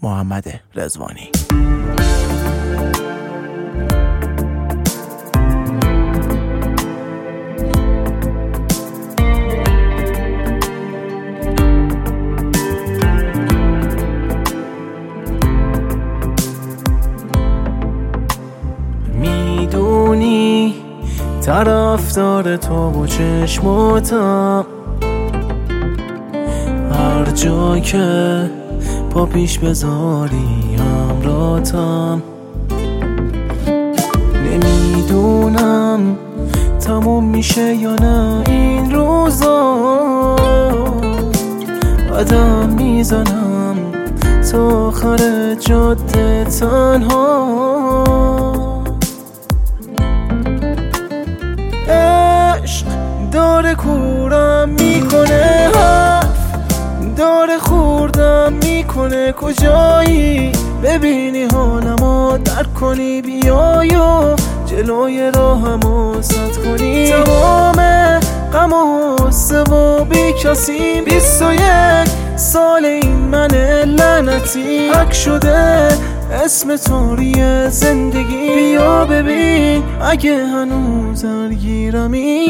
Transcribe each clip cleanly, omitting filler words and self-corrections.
محمد رضوانی. میدونی طرفدار تو و چشماتم، هر جا که پا پیش بذاری همراهتم. نمیدونم تموم میشه یا نه این روزا، قدم میزنم تا آخر جاده تنها. عشق داره کورم میکنه، داره خوردم میکنه. کجایی ببینی حالمو درک کنی، بیای و جلوی راهمو سد کنی. تمام غم و غصه و بی کسی، 21 سال این من لعنتی حک شده اسم تو روی زندگی. بیا ببین اگه هنوز درگیرمی.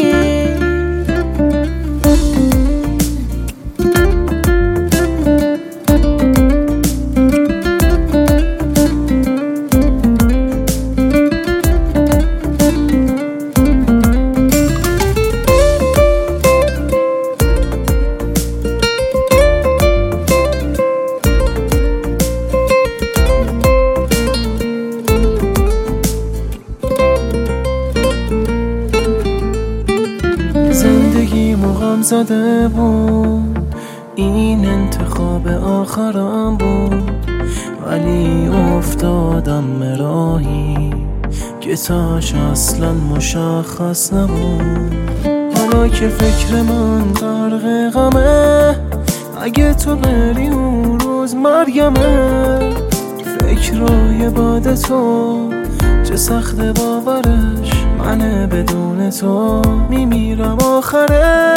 زندگی مغم زده بود، این انتخاب آخرم بود، ولی افتادم راهی که تاش اصلا مشخص نبود. حالا که فکر من غرق غمه، اگه تو بری اون روز مرگمه. فکرای بعد تو چه سخت باورش، من بدون تو میمیرم آخره.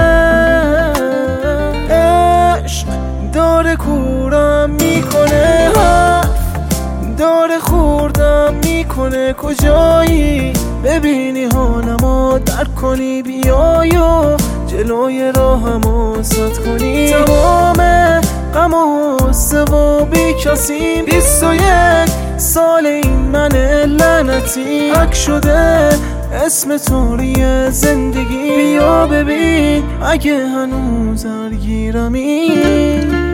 عشق داره کورم میکنه، داره خوردم میکنه. کجایی ببینی حالمو درک کنی، بیای و جلوی راهمو سد کنی. تمام غم و غصه و بی کسی، 21 سال این من لعنتی حک شده اسم تو روی زندگی. بیا ببین اگه هنوز درگیرمی.